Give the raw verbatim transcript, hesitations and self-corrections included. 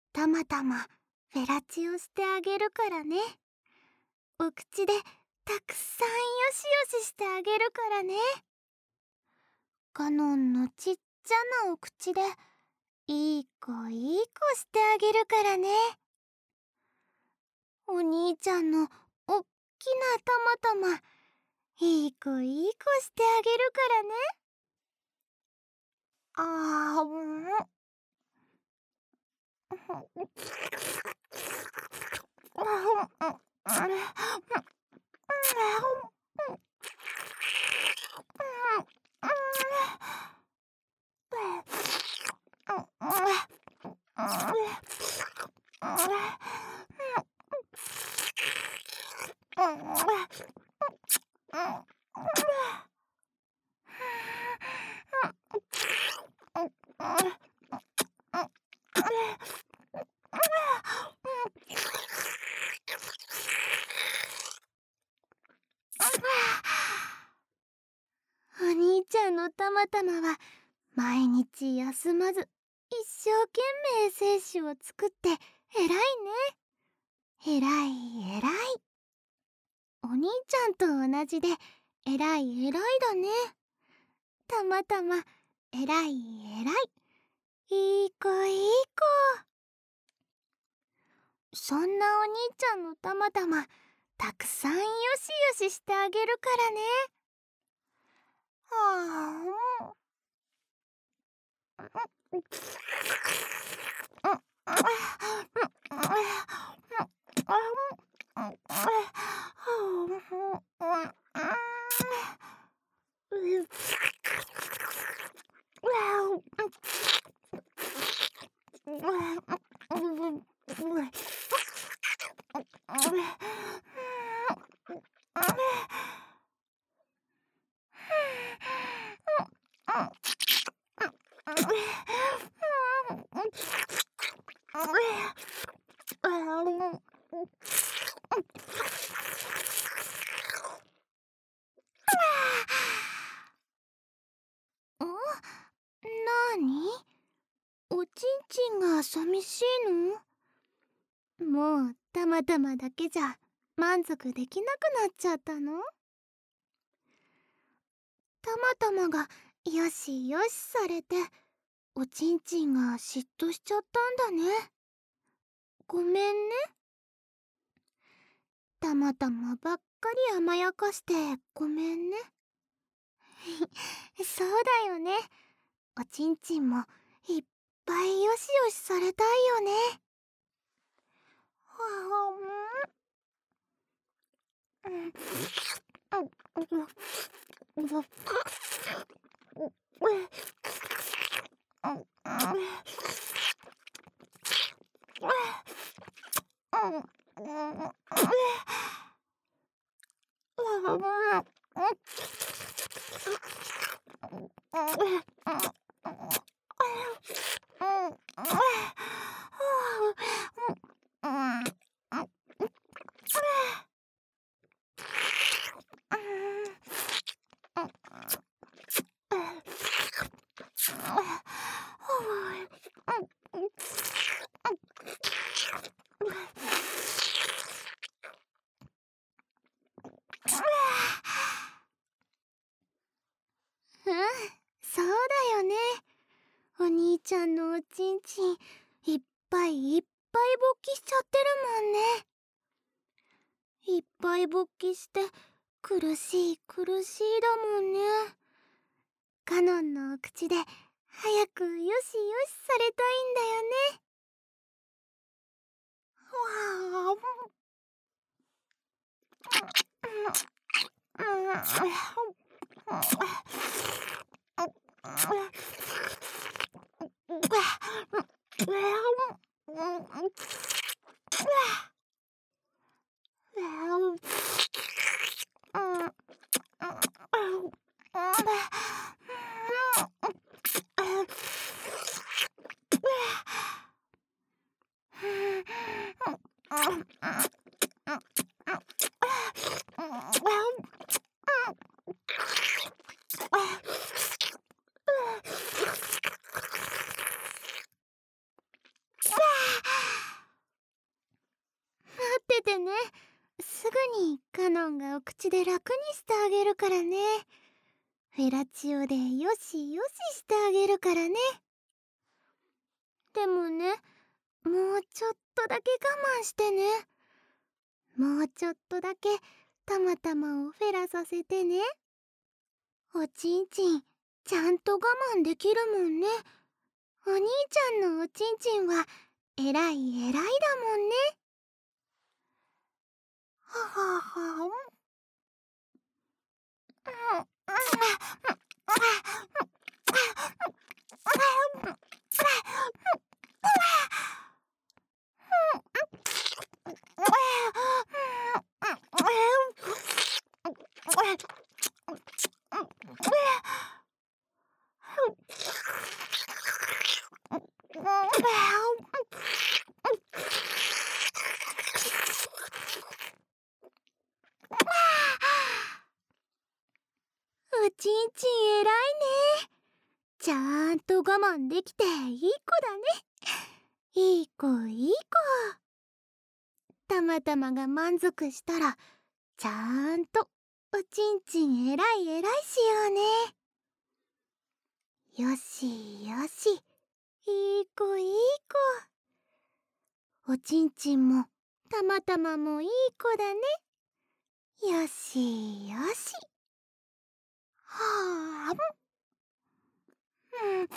たまたまフェラチオしてあげるからね。お口でたくさんよしよししてあげるからね。カノンのちっちゃなお口でいい子いい子してあげるからね。お兄ちゃんのおっきなたまたまいい子いい子してあげるからね。あーんお兄ちゃんのたまたまは毎日休まず一生懸命精子を作って偉いね。偉い偉い。お兄ちゃんと同じで偉い偉いだね。たまたま偉い偉い。いい子いい子。そんなお兄ちゃんのたまたまたくさんよしよししてあげるからね。はあなに？おちんちんが寂しいの？もうたまたまだけじゃ満足できなくなっちゃったの？たまたまがよしよしされておちんちんが嫉妬しちゃったんだね。ごめんね。たまたまばっかり甘やかしてごめんね。そうだよね。おちんちんもいっぱいよしよしされたいよね。うん、そうだよね。お兄ちゃんのおちんちんいっぱいいっぱい勃起しちゃってるもんね。いっぱい勃起して苦しい苦しいだもんね。カノンのお口で早くよしよしされたいんだよね。わにカノンがお口で楽にしてあげるからね。フェラチオでよしよししてあげるからね。でもね、もうちょっとだけ我慢してね。もうちょっとだけたまたまをフェラさせてね。おちんちんちゃんと我慢できるもんね。お兄ちゃんのおちんちんはえらいえらいだもんね。はははん。おちんちんえらいね。ちゃんと我慢できていい子だね。いい子いい子。たまたまが満足したらちゃんとおちんちんえらいえらいしようね。よしよし、いい子いい子。おちんちんもたまたまもいい子だね。よしよし。はあ、うんうん